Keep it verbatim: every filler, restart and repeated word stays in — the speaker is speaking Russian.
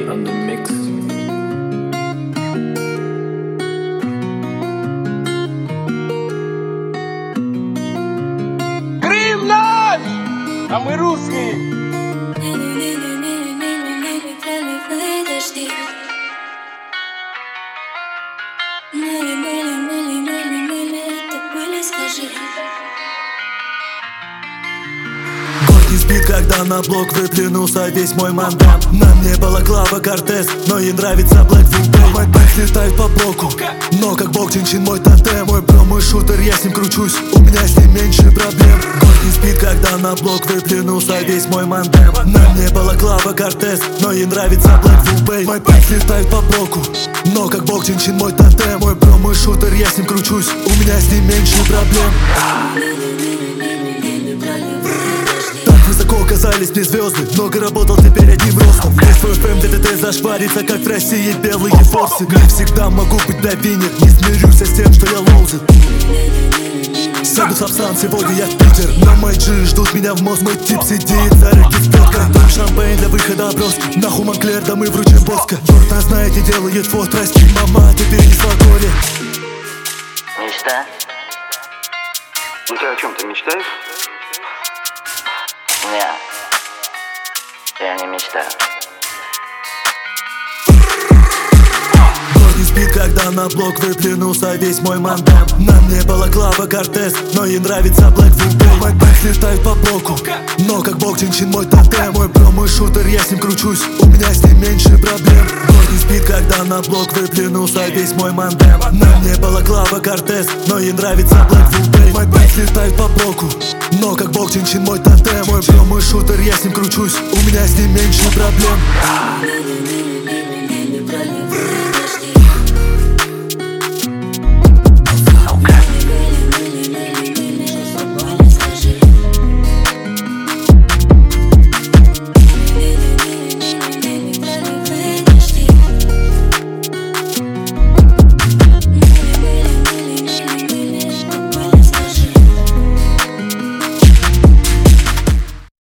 G on the mix. Крым наш, а мы русские. Город не спит, когда на блок выплюнулся весь мой мандат. На мне балаклава Кортес, но ей нравится Black Widow. Мой бэк летает по блоку, но как бог Чин-Чин мой тотем. Мой бро, мой шутер, я с ним кручусь, у меня с ним меньше проблем. Город не спит, когда на блок выплюнулся весь мой мандат. На мне балаклава Кортес, но ей нравится Black Widow. Мой бэк летает по блоку, но как бог Чин-Чин мой тотем. Мой бро, мой шутер, я с ним кручусь, у меня с ним меньше проблем. Высоко оказались мне звезды, много работал теперь одним ростом. Весь свой фэм ДТТ зашварится, как в России белые форсы. Не всегда могу быть на вине, не смирюсь с тем, что я лоузит. Сяду сапсан, сегодня я в Питер. На мой джи ждут меня в мост, мой тип сидит за реки с петкой. Там шампейн для выхода оброски, нахуй Монклер, да мы вручим боска. Черт, нас знаете, делает фот, прости, мама, ты перенесла горе. Мечта? Ну ты о чем, ты мечтаешь? Нет, я не мечтаю. Город не спит, когда на блок выплюнулся весь мой мандат. На мне балаклава Кортес, но ей нравится Black Widow. Мой бэк летает по блоку, но как бог Чин-Чин мой тотем. Мой бро, мой шутер, я с ним кручусь, у меня с ним меньше проблем. Город не спит, когда на блок выплюнулся весь мой мандат. На мне балаклава Кортес, но ей нравится Black Widow. Мой бэк летает по блоку, но как бог Чин-Чин мой тотем. Мой бро, мой шутер, я с ним кручусь, у меня с ним меньше проблем.